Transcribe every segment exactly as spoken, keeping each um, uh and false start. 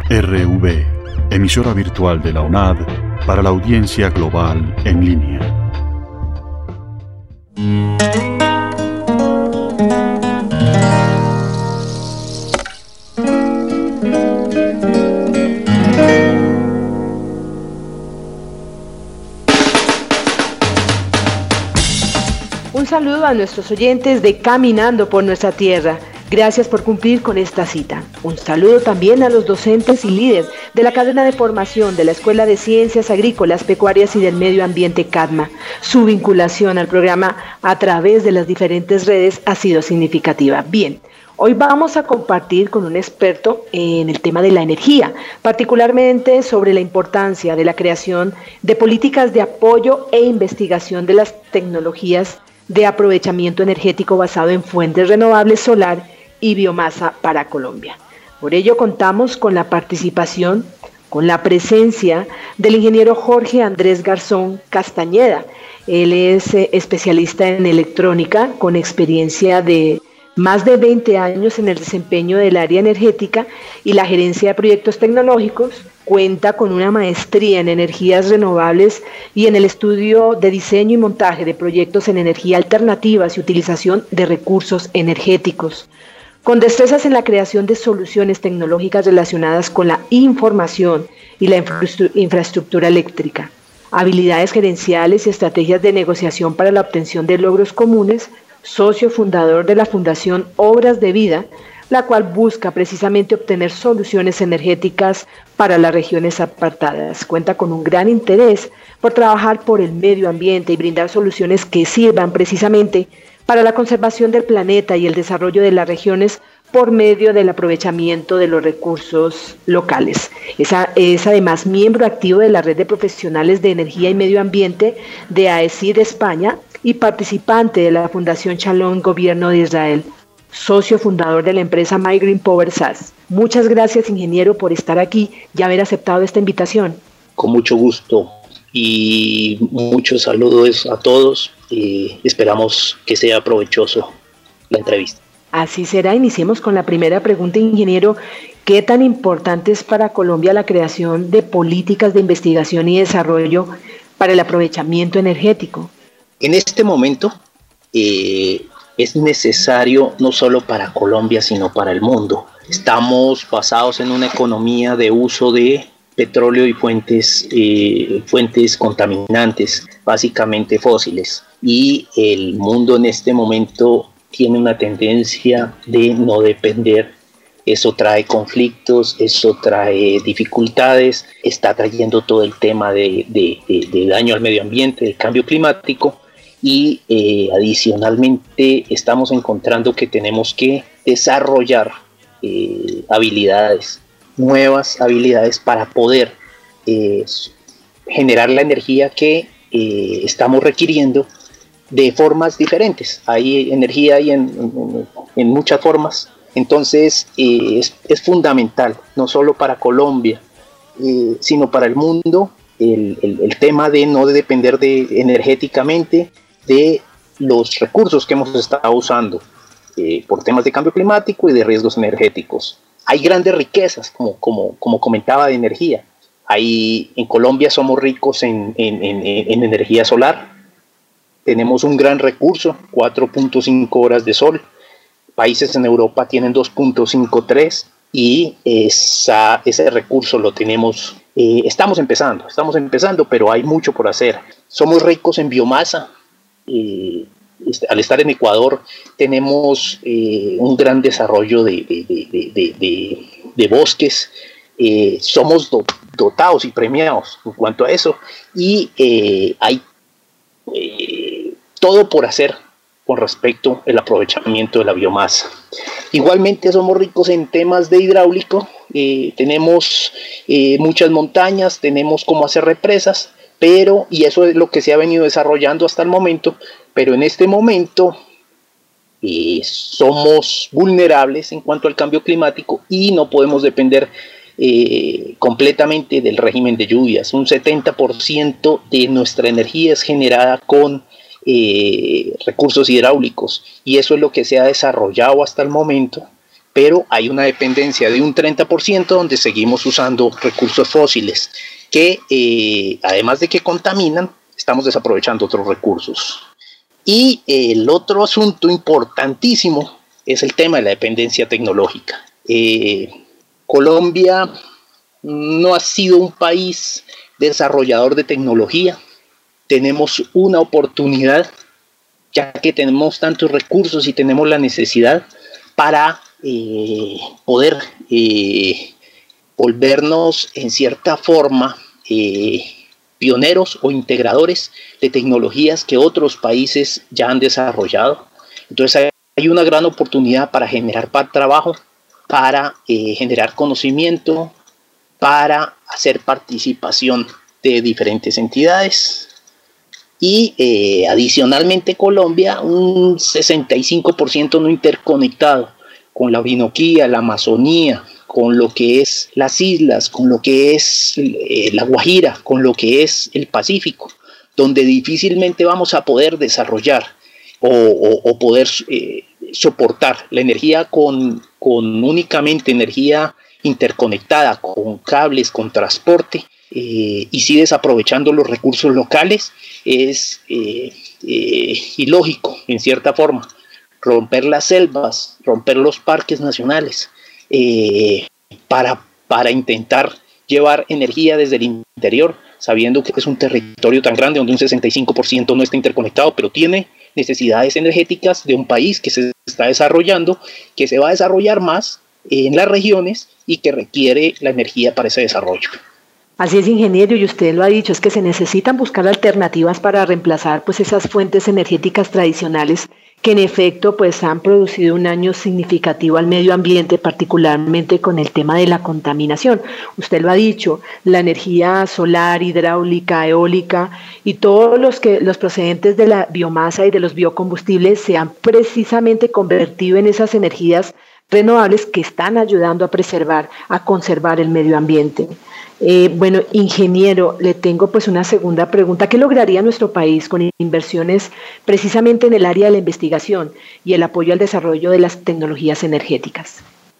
R V, emisora virtual de la U N A D para la audiencia global en línea. Un saludo a nuestros oyentes de Caminando por Nuestra Tierra. Gracias por cumplir con esta cita. Un saludo también a los docentes y líderes de la cadena de formación de la Escuela de Ciencias Agrícolas, Pecuarias y del Medio Ambiente CADMA. Su vinculación al programa a través de las diferentes redes ha sido significativa. Bien, hoy vamos a compartir con un experto en el tema de la energía, particularmente sobre la importancia de la creación de políticas de apoyo e investigación de las tecnologías de aprovechamiento energético basado en fuentes renovables solar y biomasa para Colombia. Por ello contamos con la participación, con la presencia del ingeniero Jorge Andrés Garzón Castañeda. Él es eh, especialista en electrónica con experiencia de más de veinte años en el desempeño del área energética y la gerencia de proyectos tecnológicos. Cuenta con una maestría en energías renovables y en el estudio de diseño y montaje de proyectos en energía alternativas y utilización de recursos energéticos, con destrezas en la creación de soluciones tecnológicas relacionadas con la información y la infraestructura eléctrica, habilidades gerenciales y estrategias de negociación para la obtención de logros comunes, socio fundador de la Fundación Obras de Vida, la cual busca precisamente obtener soluciones energéticas para las regiones apartadas. Cuenta con un gran interés por trabajar por el medio ambiente y brindar soluciones que sirvan precisamente para la conservación del planeta y el desarrollo de las regiones por medio del aprovechamiento de los recursos locales. Es, a, es además miembro activo de la Red de Profesionales de Energía y Medio Ambiente de A E C I de España y participante de la Fundación Shalom Gobierno de Israel. Socio fundador de la empresa My Green Power S A S. Muchas gracias, ingeniero, por estar aquí y haber aceptado esta invitación. Con mucho gusto y muchos saludos a todos y esperamos que sea provechoso la entrevista. Así será. Iniciemos con la primera pregunta, ingeniero. ¿Qué tan importante es para Colombia la creación de políticas de investigación y desarrollo para el aprovechamiento energético? En este momento, eh, es necesario no solo para Colombia, sino para el mundo. Estamos basados en una economía de uso de petróleo y fuentes, eh, fuentes contaminantes, básicamente fósiles. Y el mundo en este momento tiene una tendencia de no depender. Eso trae conflictos, eso trae dificultades, está trayendo todo el tema de, de, de, de daño al medio ambiente, del cambio climático. Y eh, adicionalmente estamos encontrando que tenemos que desarrollar eh, habilidades, nuevas habilidades para poder eh, generar la energía que eh, estamos requiriendo de formas diferentes. Hay energía hay en, en, en muchas formas, entonces eh, es, es fundamental, no solo para Colombia, eh, sino para el mundo, el, el, el tema de no depender de, energéticamente de los recursos que hemos estado usando eh, por temas de cambio climático y de riesgos energéticos. Hay grandes riquezas, como, como, como comentaba, de energía. Hay, en Colombia somos ricos en, en, en, en energía solar. Tenemos un gran recurso, cuatro punto cinco horas de sol. Países en Europa tienen dos punto cincuenta y tres y esa, ese recurso lo tenemos. Eh, estamos empezando, estamos empezando, pero hay mucho por hacer. Somos ricos en biomasa. Eh, al estar en Ecuador tenemos eh, un gran desarrollo de, de, de, de, de, de bosques, eh, somos do, dotados y premiados en cuanto a eso y eh, hay eh, todo por hacer con respecto al aprovechamiento de la biomasa. Igualmente somos ricos en temas de hidráulico, eh, tenemos eh, muchas montañas, tenemos cómo hacer represas, pero, y eso es lo que se ha venido desarrollando hasta el momento, pero en este momento eh, somos vulnerables en cuanto al cambio climático y no podemos depender eh, completamente del régimen de lluvias. Un setenta por ciento de nuestra energía es generada con eh, recursos hidráulicos y eso es lo que se ha desarrollado hasta el momento, pero hay una dependencia de un treinta por ciento donde seguimos usando recursos fósiles que eh, además de que contaminan, estamos desaprovechando otros recursos. Y el otro asunto importantísimo es el tema de la dependencia tecnológica. Eh, Colombia no ha sido un país desarrollador de tecnología. Tenemos una oportunidad, ya que tenemos tantos recursos y tenemos la necesidad para eh, poder eh, volvernos en cierta forma eh, pioneros o integradores de tecnologías que otros países ya han desarrollado. Entonces hay una gran oportunidad para generar trabajo, para eh, generar conocimiento, para hacer participación de diferentes entidades. Y eh, adicionalmente Colombia, un sesenta y cinco por ciento no interconectado con la Orinoquía, la Amazonía, con lo que es las islas, con lo que es eh, la Guajira, con lo que es el Pacífico, donde difícilmente vamos a poder desarrollar o, o, o poder eh, soportar la energía con, con únicamente energía interconectada, con cables, con transporte, eh, y sí desaprovechando los recursos locales, es eh, eh, ilógico en cierta forma. Romper las selvas, romper los parques nacionales, eh, para, para intentar llevar energía desde el interior, sabiendo que es un territorio tan grande donde un sesenta y cinco por ciento no está interconectado, pero tiene necesidades energéticas de un país que se está desarrollando, que se va a desarrollar más en las regiones y que requiere la energía para ese desarrollo. Así es, ingeniero, y usted lo ha dicho, es que se necesitan buscar alternativas para reemplazar pues esas fuentes energéticas tradicionales que en efecto pues han producido un daño significativo al medio ambiente, particularmente con el tema de la contaminación. Usted lo ha dicho, la energía solar, hidráulica, eólica y todos los que los procedentes de la biomasa y de los biocombustibles se han precisamente convertido en esas energías renovables que están ayudando a preservar, a conservar el medio ambiente. Eh, bueno, ingeniero, le tengo pues una segunda pregunta. ¿Qué lograría nuestro país con inversiones precisamente en el área de la investigación y el apoyo al desarrollo de las tecnologías energéticas?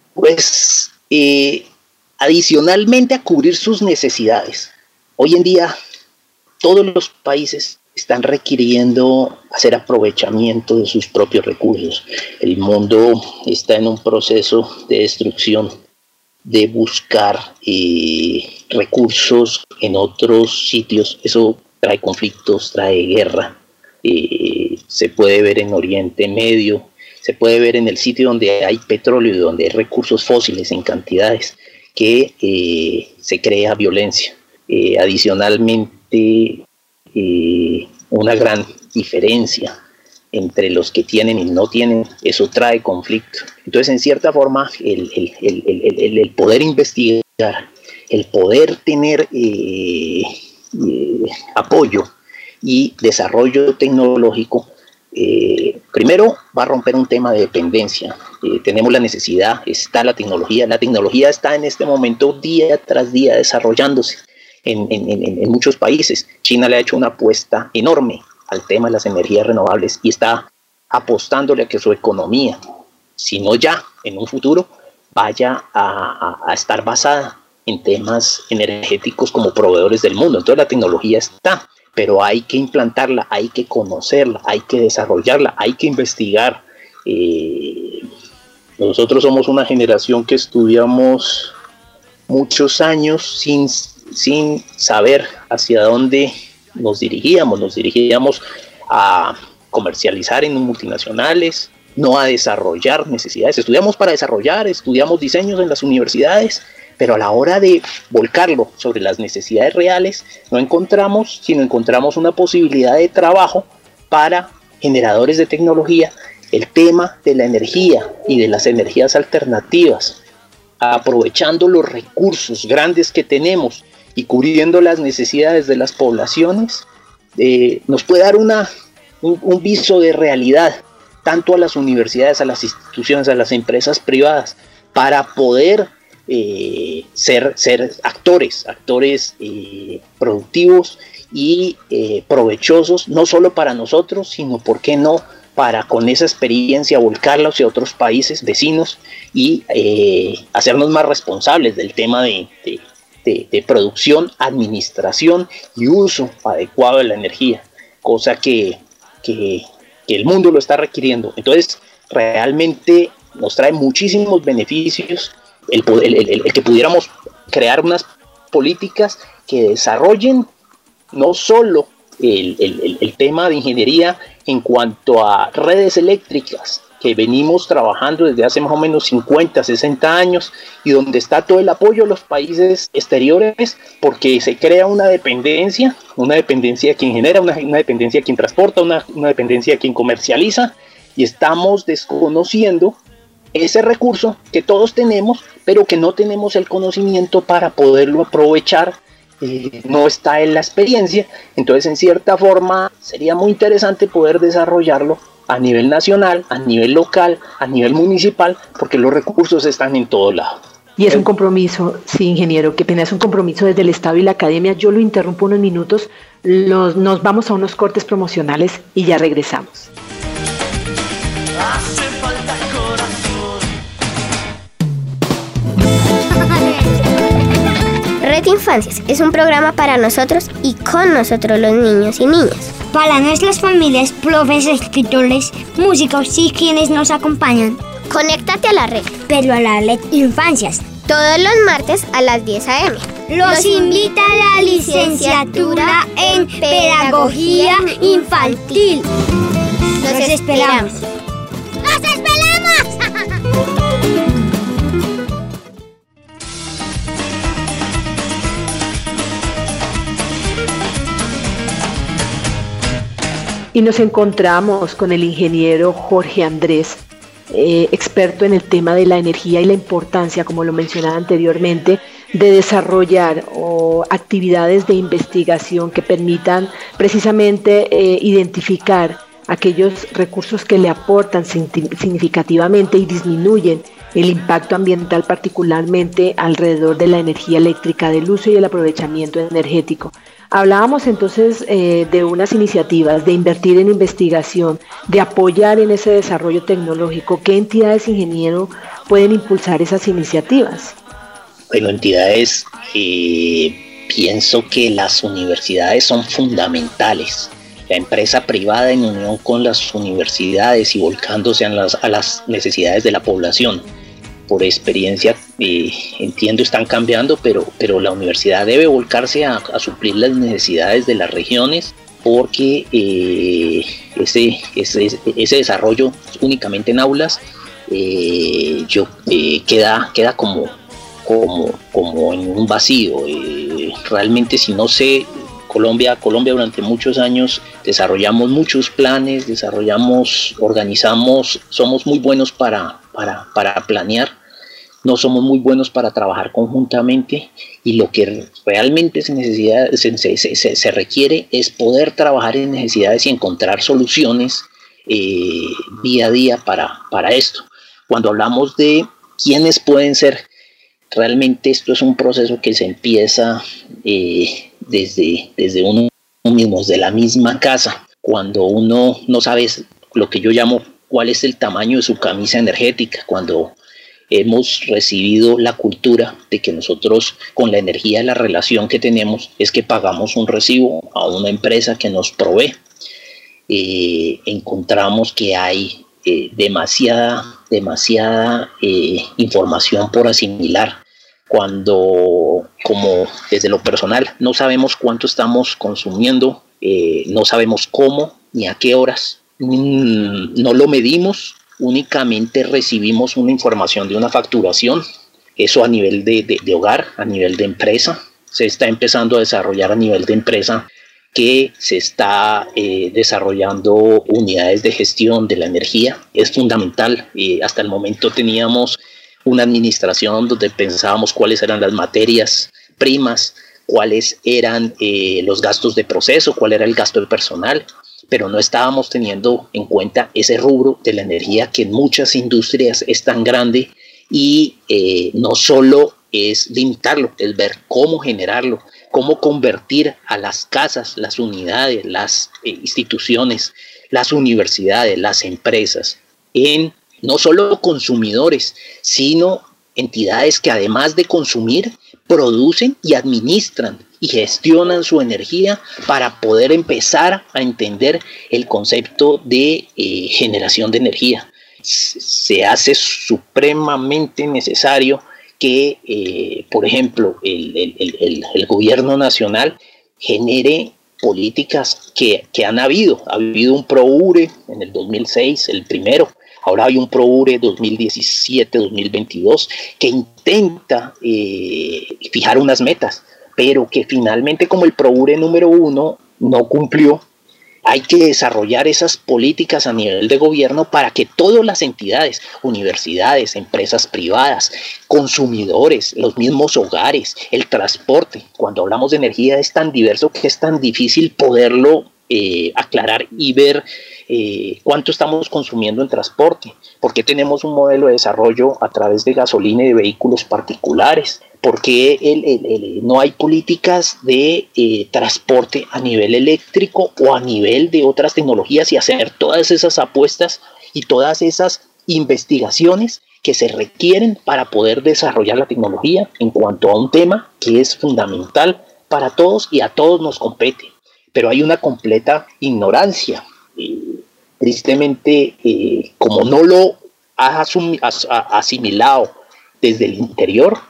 Pues eh, adicionalmente a cubrir sus necesidades. Hoy en día todos los países están requiriendo hacer aprovechamiento de sus propios recursos. El mundo está en un proceso de destrucción, de buscar eh, recursos en otros sitios. Eso trae conflictos, trae guerra. Eh, se puede ver en Oriente Medio, se puede ver en el sitio donde hay petróleo y donde hay recursos fósiles en cantidades, que eh, se crea violencia. Eh, adicionalmente, eh, una gran diferencia entre los que tienen y no tienen, eso trae conflicto. Entonces, en cierta forma, el, el, el, el, el poder investigar, el poder tener eh, eh, apoyo y desarrollo tecnológico, eh, primero va a romper un tema de dependencia. Eh, tenemos la necesidad, está la tecnología, la tecnología está en este momento día tras día desarrollándose en, en, en, en muchos países. China le ha hecho una apuesta enorme al tema de las energías renovables y está apostándole a que su economía, si no ya en un futuro, vaya a, a, a estar basada en temas energéticos como proveedores del mundo. Entonces la tecnología está, pero hay que implantarla, hay que conocerla, hay que desarrollarla, hay que investigar. Eh, nosotros somos una generación que estudiamos muchos años sin, sin saber hacia dónde nos dirigíamos, nos dirigíamos a comercializar en multinacionales, no a desarrollar necesidades. Estudiamos para desarrollar, estudiamos diseños en las universidades, pero a la hora de volcarlo sobre las necesidades reales, no encontramos, sino encontramos una posibilidad de trabajo para generadores de tecnología, el tema de la energía y de las energías alternativas, aprovechando los recursos grandes que tenemos y cubriendo las necesidades de las poblaciones, eh, nos puede dar una, un, un viso de realidad, tanto a las universidades, a las instituciones, a las empresas privadas, para poder eh, ser, ser actores, actores eh, productivos y eh, provechosos, no solo para nosotros, sino, ¿por qué no?, para con esa experiencia volcarla hacia otros países vecinos y eh, hacernos más responsables del tema de, de, de, de producción, administración y uso adecuado de la energía, cosa que, que, que el mundo lo está requiriendo. Entonces, realmente nos trae muchísimos beneficios el, el, el, el que pudiéramos crear unas políticas que desarrollen no solo el, el, el tema de ingeniería en cuanto a redes eléctricas, que venimos trabajando desde hace más o menos cincuenta, sesenta años, y donde está todo el apoyo de los países exteriores, porque se crea una dependencia, una dependencia de quien genera, una, una dependencia de quien transporta, una, una dependencia de quien comercializa, y estamos desconociendo ese recurso que todos tenemos, pero que no tenemos el conocimiento para poderlo aprovechar. Eh, no está en la experiencia. Entonces, en cierta forma sería muy interesante poder desarrollarlo a nivel nacional, a nivel local, a nivel municipal, porque los recursos están en todo lado. Y es un compromiso, sí, ingeniero, qué pena, es un compromiso desde el Estado y la academia. Yo lo interrumpo unos minutos, los, nos vamos a unos cortes promocionales y ya regresamos. Hace falta corazón. Red Infancias es un programa para nosotros y con nosotros los niños y niñas. Para nuestras familias, profes, escritores, músicos y quienes nos acompañan. Conéctate a la red, pero a la Red Infancias. Todos los martes a las diez a eme. Los invita a la licenciatura en Pedagogía Infantil. Los esperamos. ¡Los esperamos! Y nos encontramos con el ingeniero Jorge Andrés, eh, experto en el tema de la energía y la importancia, como lo mencionaba anteriormente, de desarrollar o, actividades de investigación que permitan precisamente eh, identificar aquellos recursos que le aportan significativamente y disminuyen el impacto ambiental, particularmente alrededor de la energía eléctrica, del uso y el aprovechamiento energético. Hablábamos entonces eh, de unas iniciativas, de invertir en investigación, de apoyar en ese desarrollo tecnológico. ¿Qué entidades, ingeniero, pueden impulsar esas iniciativas? Bueno, entidades, eh, pienso que las universidades son fundamentales. La empresa privada en unión con las universidades y volcándose a las, a las necesidades de la población. Por experiencia, eh, entiendo, están cambiando, pero, pero la universidad debe volcarse a, a suplir las necesidades de las regiones, porque eh, ese, ese, ese desarrollo únicamente en aulas eh, yo, eh, queda, queda como, como, como en un vacío. Eh, realmente, si no sé, Colombia, Colombia durante muchos años desarrollamos muchos planes, desarrollamos, organizamos, somos muy buenos para, para, para planear, no somos muy buenos para trabajar conjuntamente, y lo que realmente se, necesita, se, se, se, se requiere es poder trabajar en necesidades y encontrar soluciones eh, día a día para, para esto. Cuando hablamos de quiénes pueden ser, realmente esto es un proceso que se empieza eh, desde, desde uno mismo, desde la misma casa, cuando uno no sabe lo que yo llamo cuál es el tamaño de su camisa energética, cuando hemos recibido la cultura de que nosotros, con la energía, la relación que tenemos es que pagamos un recibo a una empresa que nos provee. Eh, encontramos que hay eh, demasiada, demasiada eh, información por asimilar, cuando, como desde lo personal, no sabemos cuánto estamos consumiendo, eh, no sabemos cómo ni a qué horas, mm, no lo medimos. Únicamente recibimos una información de una facturación, eso a nivel de, de, de hogar, a nivel de empresa. Se está empezando a desarrollar a nivel de empresa, que se está eh, desarrollando unidades de gestión de la energía. Es fundamental. Eh, hasta el momento teníamos una administración donde pensábamos cuáles eran las materias primas, cuáles eran eh, los gastos de proceso, cuál era el gasto del personal, pero no estábamos teniendo en cuenta ese rubro de la energía que en muchas industrias es tan grande, y eh, no solo es limitarlo, es ver cómo generarlo, cómo convertir a las casas, las unidades, las eh, instituciones, las universidades, las empresas, en no solo consumidores, sino entidades que además de consumir, producen y administran y gestionan su energía para poder empezar a entender el concepto de eh, generación de energía. Se hace supremamente necesario que, eh, por ejemplo, el, el, el, el gobierno nacional genere políticas que, que han habido. Ha habido un ProUre en el dos mil seis, el primero. Ahora hay un ProUre dos mil diecisiete dos mil veintidós que intenta eh, fijar unas metas, pero que finalmente, como el ProUre número uno no cumplió, hay que desarrollar esas políticas a nivel de gobierno para que todas las entidades, universidades, empresas privadas, consumidores, los mismos hogares, el transporte, cuando hablamos de energía es tan diverso que es tan difícil poderlo eh, aclarar y ver eh, cuánto estamos consumiendo en transporte, por qué tenemos un modelo de desarrollo a través de gasolina y de vehículos particulares, por qué el, el, el, no hay políticas de eh, transporte a nivel eléctrico o a nivel de otras tecnologías, y hacer todas esas apuestas y todas esas investigaciones que se requieren para poder desarrollar la tecnología en cuanto a un tema que es fundamental para todos y a todos nos compete. Pero hay una completa ignorancia. Eh, tristemente, eh, como no lo ha asum- as- asimilado desde el interior,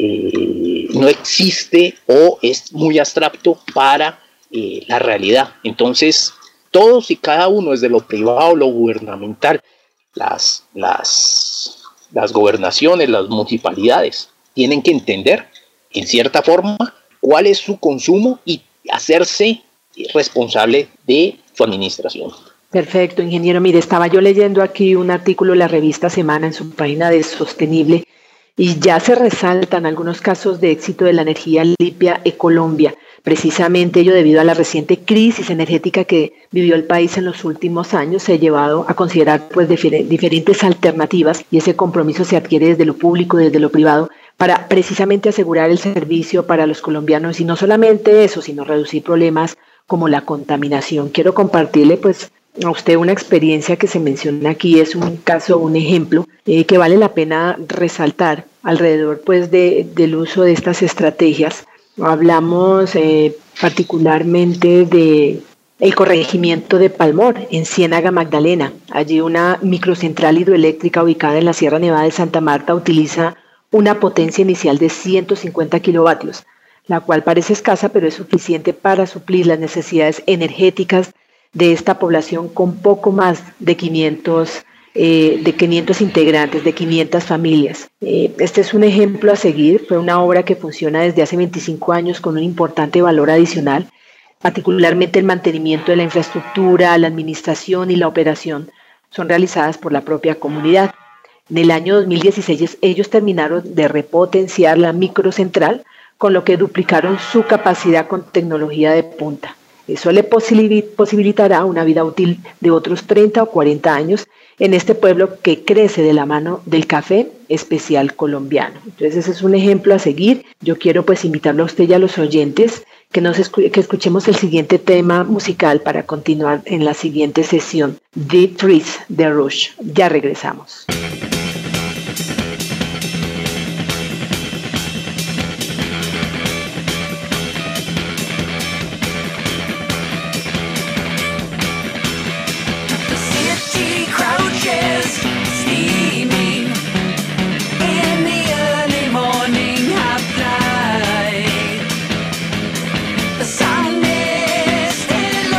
eh, no existe o es muy abstracto para eh, la realidad. Entonces, todos y cada uno, desde lo privado, lo gubernamental, las, las, las gobernaciones, las municipalidades, tienen que entender, en cierta forma, cuál es su consumo y hacerse responsable de su administración. Perfecto, ingeniero. Mire, estaba yo leyendo aquí un artículo de la revista Semana en su página de Sostenible y ya se resaltan algunos casos de éxito de la energía limpia en Colombia, precisamente ello debido a la reciente crisis energética que vivió el país en los últimos años. Se ha llevado a considerar pues difer- diferentes alternativas y ese compromiso se adquiere desde lo público y desde lo privado para precisamente asegurar el servicio para los colombianos, y no solamente eso, sino reducir problemas como la contaminación. Quiero compartirle pues a usted una experiencia que se menciona aquí, es un caso, un ejemplo eh, que vale la pena resaltar alrededor pues de, del uso de estas estrategias. Hablamos eh, particularmente de el corregimiento de Palmor en Ciénaga Magdalena. Allí una microcentral hidroeléctrica ubicada en la Sierra Nevada de Santa Marta utiliza una potencia inicial de ciento cincuenta kilovatios, la cual parece escasa, pero es suficiente para suplir las necesidades energéticas de esta población con poco más de quinientos, eh, de quinientos integrantes, de quinientas familias. Eh, este es un ejemplo a seguir. Fue una obra que funciona desde hace veinticinco años con un importante valor adicional, particularmente el mantenimiento de la infraestructura, la administración y la operación son realizadas por la propia comunidad. En el año dos mil dieciséis ellos terminaron de repotenciar la microcentral, con lo que duplicaron su capacidad con tecnología de punta. Eso le posibilitará una vida útil de otros treinta o cuarenta años en este pueblo que crece de la mano del café especial colombiano. Entonces ese es un ejemplo a seguir. Yo quiero pues invitarlo a usted y a los oyentes que, nos escu- que escuchemos el siguiente tema musical para continuar en la siguiente sesión, The Trees de Rush. Ya regresamos.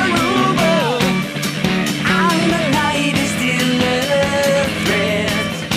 And the night is still a threat.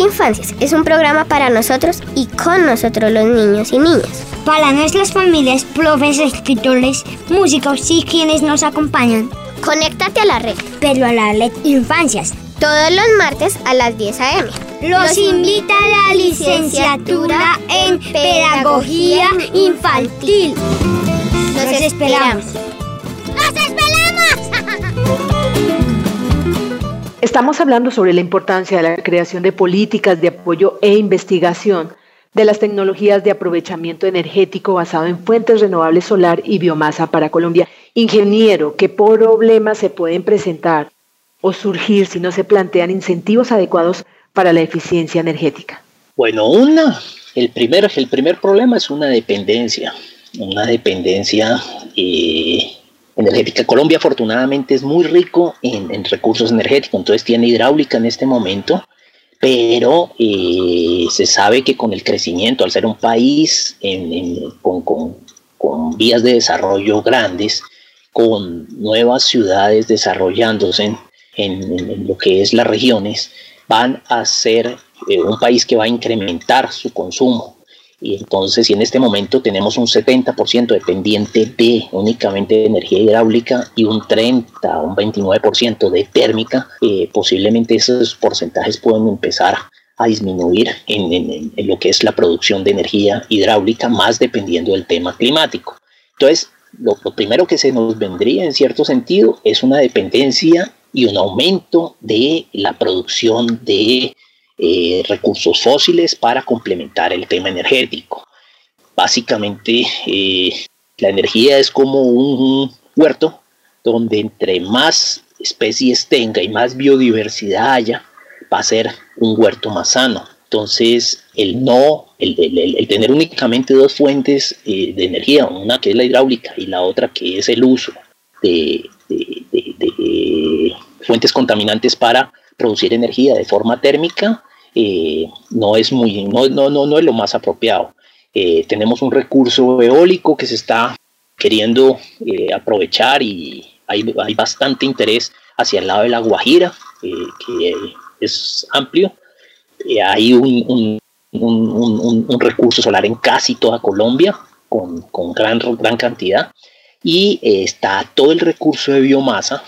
Infancias es un programa para nosotros y con nosotros los niños y niñas. Para nuestras familias, profes, escritores, músicos y quienes nos acompañan. Conéctate a la red. Pero a la red Infancias. Todos los martes a las diez a eme. Los invita a la licenciatura en Pedagogía Infantil. Los esperamos. ¡Los esperamos! Estamos hablando sobre la importancia de la creación de políticas de apoyo e investigación de las tecnologías de aprovechamiento energético basado en fuentes renovables solar y biomasa para Colombia. Ingeniero, ¿qué problemas se pueden presentar o surgir si no se plantean incentivos adecuados para la eficiencia energética? Bueno, una, el primer, el primer problema es una dependencia, una dependencia eh, energética. Colombia afortunadamente es muy rico en, en recursos energéticos, entonces tiene hidráulica en este momento, pero eh, se sabe que con el crecimiento, al ser un país en, en, con, con, con vías de desarrollo grandes, con nuevas ciudades desarrollándose en, en, en lo que es las regiones, van a ser eh, un país que va a incrementar su consumo. Y entonces, si en este momento tenemos un setenta por ciento dependiente de únicamente de energía hidráulica y un treinta, un veintinueve por ciento de térmica, eh, posiblemente esos porcentajes pueden empezar a disminuir en, en, en lo que es la producción de energía hidráulica, más dependiendo del tema climático. Entonces, lo, lo primero que se nos vendría en cierto sentido es una dependencia y un aumento de la producción de eh, recursos fósiles para complementar el tema energético. Básicamente, eh, la energía es como un huerto donde entre más especies tenga y más biodiversidad haya, va a ser un huerto más sano. Entonces, el no, el, el, el tener únicamente dos fuentes eh, de energía, una que es la hidráulica y la otra que es el uso de, de, de, de fuentes contaminantes para producir energía de forma térmica, eh, no es muy, no, no, no, no es lo más apropiado. Eh, tenemos un recurso eólico que se está queriendo eh, aprovechar y hay, hay bastante interés hacia el lado de La Guajira, eh, que es amplio. Eh, hay un, un, un, un, un recurso solar en casi toda Colombia con, con gran, gran cantidad, y eh, está todo el recurso de biomasa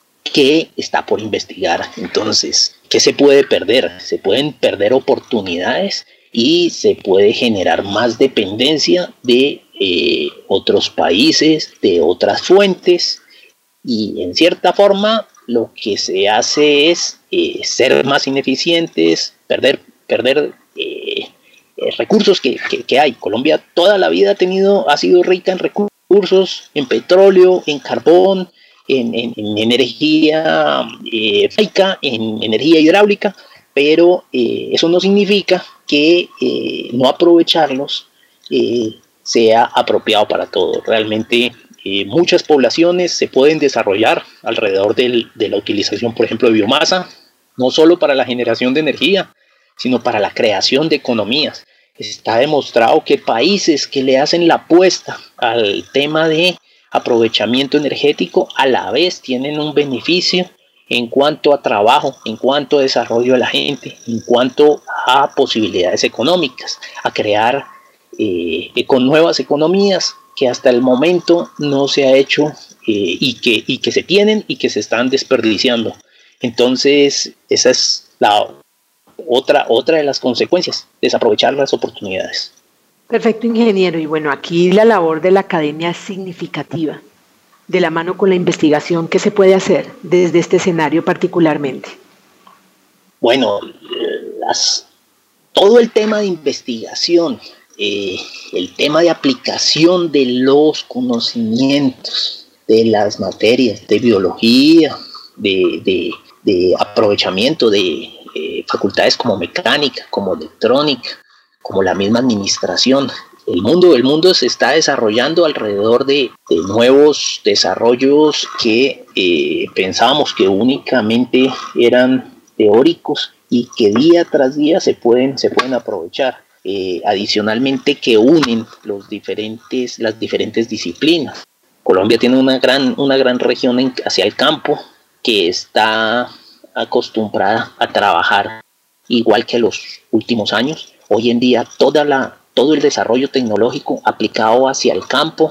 que está por investigar. Entonces, ¿qué se puede perder? Se pueden perder oportunidades y se puede generar más dependencia de eh, otros países, de otras fuentes, y en cierta forma lo que se hace es eh, ser más ineficientes, perder, perder eh, eh, recursos que, que, que hay. Colombia toda la vida ha tenido, ha sido rica en recursos, en petróleo, en carbón, en, en, en energía eh, faica, en energía hidráulica, pero eh, eso no significa que eh, no aprovecharlos eh, sea apropiado para todo. Realmente eh, muchas poblaciones se pueden desarrollar alrededor del, de la utilización, por ejemplo, de biomasa, no solo para la generación de energía, sino para la creación de economías. Está demostrado que países que le hacen la apuesta al tema de aprovechamiento energético a la vez tienen un beneficio en cuanto a trabajo, en cuanto a desarrollo de la gente, en cuanto a posibilidades económicas, a crear eh, con nuevas economías que hasta el momento no se ha hecho eh, y, que, y que se tienen y que se están desperdiciando. Entonces, esa es la otra, otra de las consecuencias, desaprovechar las oportunidades. Perfecto, ingeniero. Y bueno, aquí la labor de la academia es significativa, de la mano con la investigación. ¿Qué se puede hacer desde este escenario particularmente? Bueno, las, todo el tema de investigación, eh, el tema de aplicación de los conocimientos, de las materias de biología, de, de, de aprovechamiento de eh, facultades como mecánica, como electrónica, como la misma administración. El mundo, el mundo se está desarrollando alrededor de, de nuevos desarrollos que eh, pensábamos que únicamente eran teóricos y que día tras día se pueden, se pueden aprovechar. Eh, adicionalmente, que unen los diferentes, las diferentes disciplinas. Colombia tiene una gran, una gran región en, hacia el campo que está acostumbrada a trabajar igual que los últimos años. Hoy en día toda la, todo el desarrollo tecnológico aplicado hacia el campo,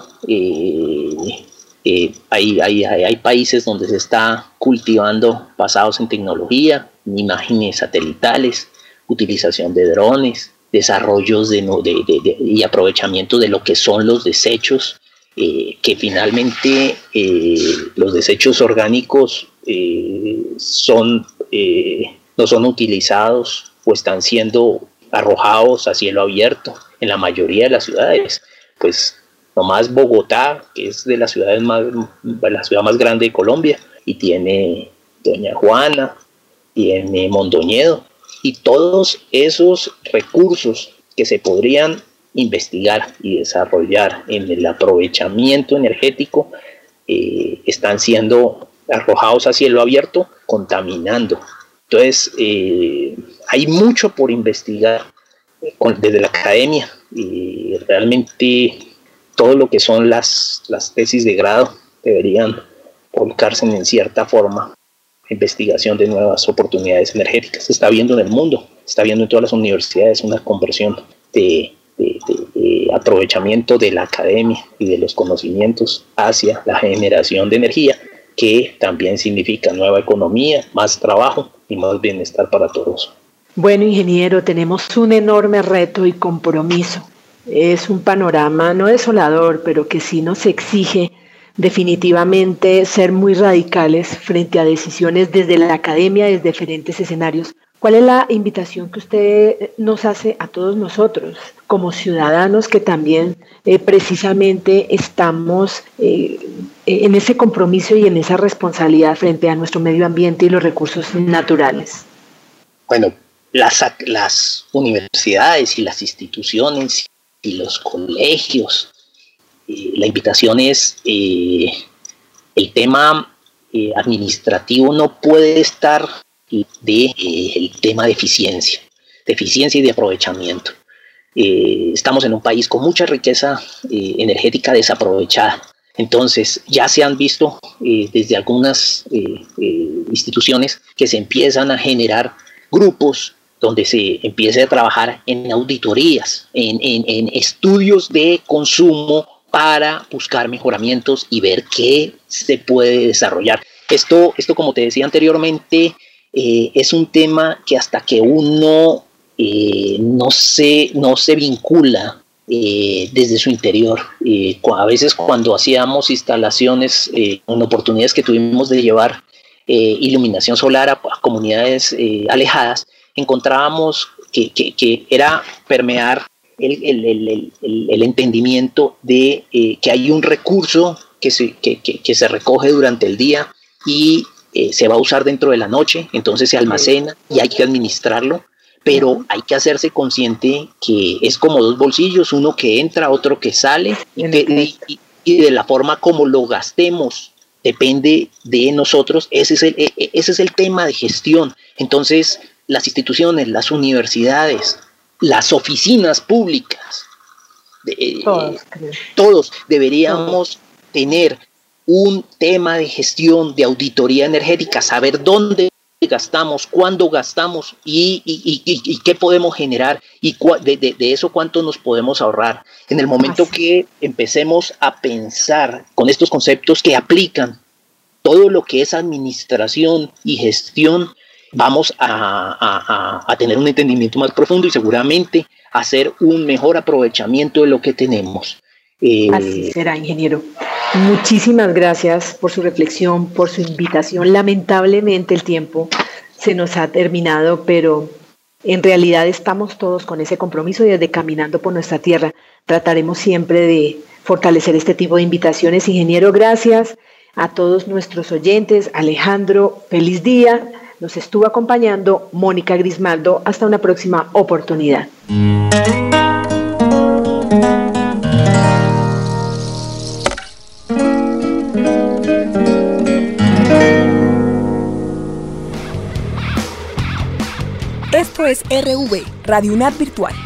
eh, eh, hay, hay, hay países donde se está cultivando basados en tecnología, imágenes satelitales, utilización de drones, desarrollos de, de, de, de, y aprovechamiento de lo que son los desechos, eh, que finalmente eh, los desechos orgánicos eh, son, eh, no son utilizados o están siendo arrojados a cielo abierto en la mayoría de las ciudades. Pues nomás Bogotá, que es de las ciudades más, la ciudad más grande de Colombia, y tiene Doña Juana, tiene Mondoñedo, y todos esos recursos que se podrían investigar y desarrollar en el aprovechamiento energético eh, están siendo arrojados a cielo abierto, contaminando. Entonces, eh, hay mucho por investigar con, desde la academia, y realmente todo lo que son las, las tesis de grado deberían volcarse en cierta forma investigación de nuevas oportunidades energéticas. Se está viendo en el mundo, se está viendo en todas las universidades una conversión de, de, de, de aprovechamiento de la academia y de los conocimientos hacia la generación de energía, que también significa nueva economía, más trabajo y más bienestar para todos. Bueno, ingeniero, tenemos un enorme reto y compromiso. Es un panorama no desolador, pero que sí nos exige definitivamente ser muy radicales frente a decisiones desde la academia, desde diferentes escenarios. ¿Cuál es la invitación que usted nos hace a todos nosotros como ciudadanos que también eh, precisamente estamos eh, en ese compromiso y en esa responsabilidad frente a nuestro medio ambiente y los recursos naturales? Bueno, las, las universidades y las instituciones y los colegios, Eh, la invitación es, eh, el tema eh, administrativo no puede estar de eh, el tema de eficiencia, de eficiencia y de aprovechamiento. Eh, estamos en un país con mucha riqueza eh, energética desaprovechada. Entonces ya se han visto eh, desde algunas eh, eh, instituciones que se empiezan a generar grupos donde se empiece a trabajar en auditorías, en, en, en estudios de consumo, para buscar mejoramientos y ver qué se puede desarrollar. Esto, esto como te decía anteriormente, eh, es un tema que hasta que uno eh, no, se, no se vincula eh, desde su interior, eh, a veces cuando hacíamos instalaciones, eh, en oportunidades que tuvimos de llevar eh, iluminación solar a, a comunidades eh, alejadas, encontrábamos que, que, que era permear El, el, el, el, el entendimiento de eh, que hay un recurso que se, que, que, que se recoge durante el día y eh, se va a usar dentro de la noche, entonces se almacena y hay que administrarlo, pero hay que hacerse consciente que es como dos bolsillos, uno que entra, otro que sale, y, que, y, y de la forma como lo gastemos depende de nosotros. Ese es el, ese es el tema de gestión. Entonces las instituciones, las universidades, las oficinas públicas, de, todos, eh, todos deberíamos todos. tener un tema de gestión, de auditoría energética, saber dónde gastamos, cuándo gastamos y, y, y, y, y qué podemos generar y de, de, de eso cuánto nos podemos ahorrar. En el momento Así. que empecemos a pensar con estos conceptos que aplican todo lo que es administración y gestión, vamos a, a, a tener un entendimiento más profundo y seguramente hacer un mejor aprovechamiento de lo que tenemos. Eh, Así será, ingeniero. Muchísimas gracias por su reflexión, por su invitación. Lamentablemente el tiempo se nos ha terminado, pero en realidad estamos todos con ese compromiso y desde Caminando por Nuestra Tierra trataremos siempre de fortalecer este tipo de invitaciones. Ingeniero, gracias a todos nuestros oyentes. Alejandro, feliz día. Nos estuvo acompañando Mónica Grismaldo. Hasta una próxima oportunidad. Esto es R V, Radio UNAD Virtual.